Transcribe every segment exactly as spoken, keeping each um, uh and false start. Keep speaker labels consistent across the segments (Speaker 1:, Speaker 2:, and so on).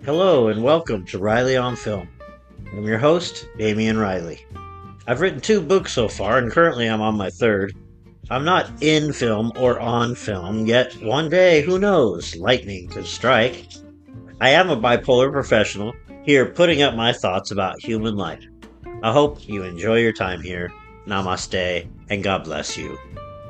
Speaker 1: Hello and welcome to Riley on Film. I'm your host, Damian Riley. I've written two books so far, and currently I'm on my third. I'm not in film or on film, yet one day, who knows, lightning could strike. I am a bipolar professional, here putting up my thoughts about human life. I hope you enjoy your time here. Namaste, and God bless you.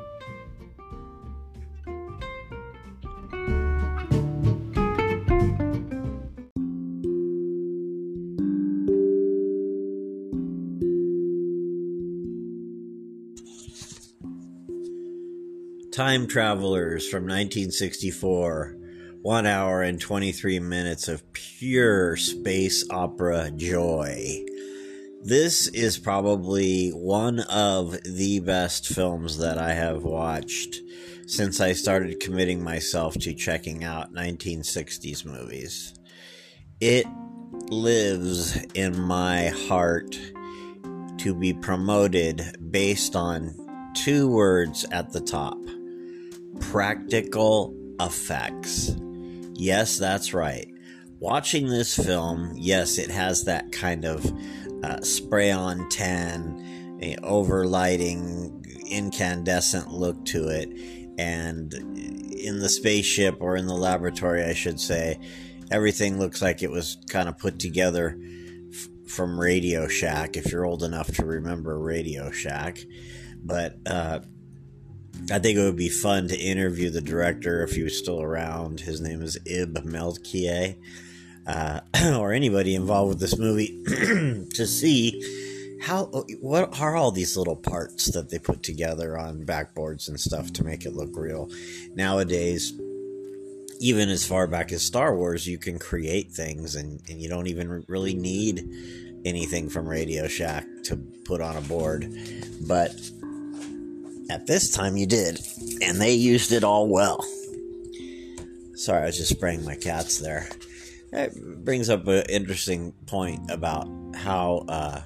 Speaker 1: Time Travelers from nineteen sixty-four. One hour and twenty-three minutes of pure space opera joy. This is probably one of the best films that I have watched since I started committing myself to checking out nineteen sixties movies. It lives in my heart to be promoted based on two words at the top. Practical effects. Yes, that's right. Watching this film, yes, it has that kind of uh, spray on tan, a overlighting, incandescent look to it. And in the spaceship, or in the laboratory, I should say, everything looks like it was kind of put together f- from Radio Shack, if you're old enough to remember Radio Shack. But uh, I think it would be fun to interview the director if he was still around. His name is Ib Melkier, uh, or anybody involved with this movie, to see how what are all these little parts that they put together on backboards and stuff to make it look real. Nowadays, even as far back as Star Wars, you can create things, and, and you don't even really need anything from Radio Shack to put on a board. But at this time you did, and they used it all well. Sorry, I was just spraying my cats there. That brings up an interesting point about how uh,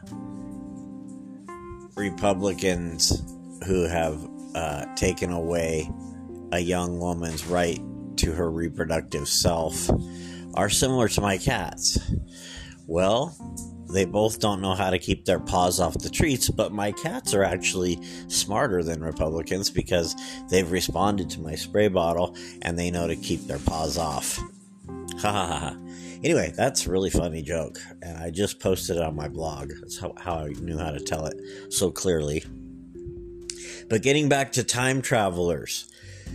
Speaker 1: Republicans who have uh, taken away a young woman's right to her reproductive self are similar to my cats. Well, they both don't know how to keep their paws off the treats, but my cats are actually smarter than Republicans because they've responded to my spray bottle and they know to keep their paws off. Ha ha ha. Anyway, that's a really funny joke, and I just posted it on my blog. That's how, how I knew how to tell it so clearly. But getting back to Time Travelers.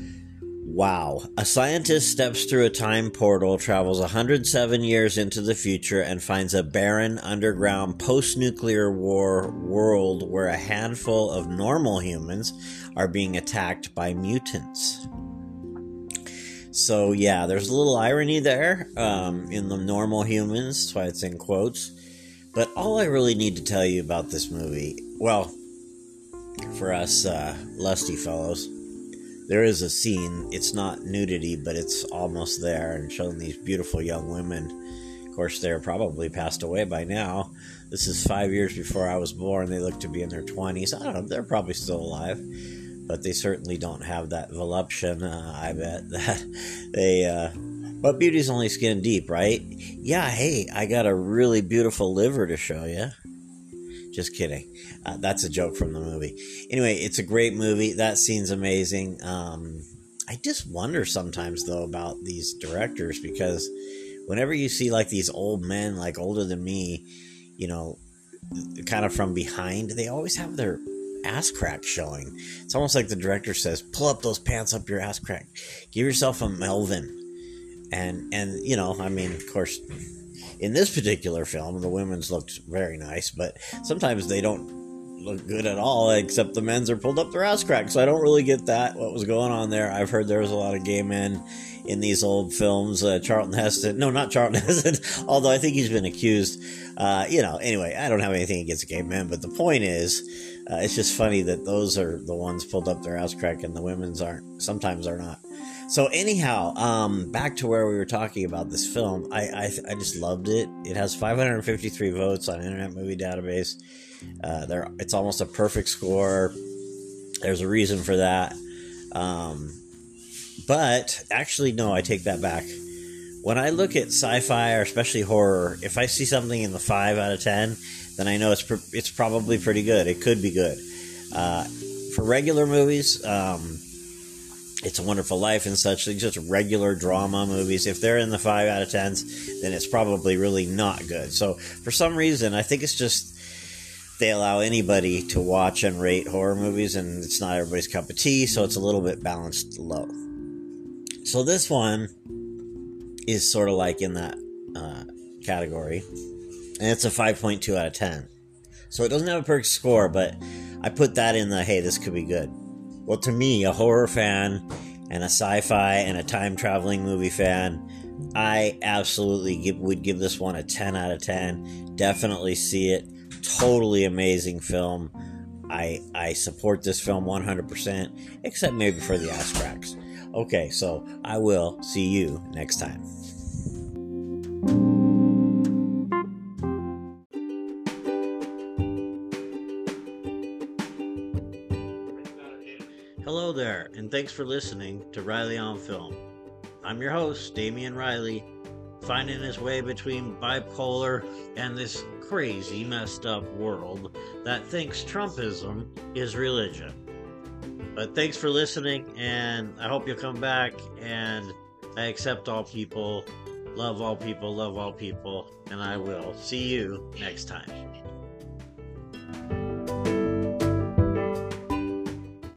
Speaker 1: Wow. A scientist steps through a time portal, travels one hundred seven years into the future, and finds a barren, underground, post-nuclear war world where a handful of normal humans are being attacked by mutants. So, yeah, there's a little irony there um, in the normal humans. That's why it's in quotes. But all I really need to tell you about this movie, well, for us uh, lusty fellows, there is a scene. It's not nudity, but it's almost there, and showing these beautiful young women. Of course, they're probably passed away by now. This is five years before I was born. They look to be in their twenties. I don't know. They're probably still alive, but they certainly don't have that voluption. Uh, I bet that they. Uh, but beauty's only skin deep, right? Yeah. Hey, I got a really beautiful liver to show you. Just kidding. Uh, that's a joke from the movie. Anyway, it's a great movie. That scene's amazing. Um, I just wonder sometimes, though, about these directors, because whenever you see, like, these old men, like, older than me, you know, kind of from behind, they always have their ass crack showing. It's almost like the director says, pull up those pants up your ass crack. Give yourself a Melvin. And, and you know, I mean, of course, in this particular film, the women's looked very nice, but sometimes they don't look good at all, except the men's are pulled up their ass crack. So I don't really get that, what was going on there. I've heard there was a lot of gay men in these old films. Uh, Charlton Heston, no, not Charlton Heston, although I think he's been accused. Uh, you know, anyway, I don't have anything against gay men, but the point is, uh, it's just funny that those are the ones pulled up their ass crack and the women's aren't, sometimes are not. So anyhow, um, back to where we were talking about this film. I, I I just loved it. It has five hundred fifty-three votes on Internet Movie Database. Uh, there, it's almost a perfect score. There's a reason for that. Um, but actually, no, I take that back. when I look at sci-fi or especially horror, if I see something in the five out of ten, then I know it's pr- it's probably pretty good. It could be good. Uh, for regular movies, um, It's a Wonderful Life and such, just regular drama movies, if they're in the five out of tens, then it's probably really not good. So for some reason, I think it's just they allow anybody to watch and rate horror movies, and it's not everybody's cup of tea, so it's a little bit balanced low. So this one is sort of like in that uh, category, and it's a five point two out of ten. So it doesn't have a perfect score, but I put that in the, hey, this could be good. Well, to me, a horror fan and a sci-fi and a time-traveling movie fan, I absolutely give, would give this one a ten out of ten. Definitely see it. Totally amazing film. I I support this film one hundred percent, except maybe for the ass cracks. Okay, so I will see you next time. Hello there, and thanks for listening to Riley on Film. I'm your host, Damian Riley, finding his way between bipolar and this crazy, messed up world that thinks Trumpism is religion. But thanks for listening, and I hope you'll come back, and I accept all people, love all people, love all people, and I will see you next time.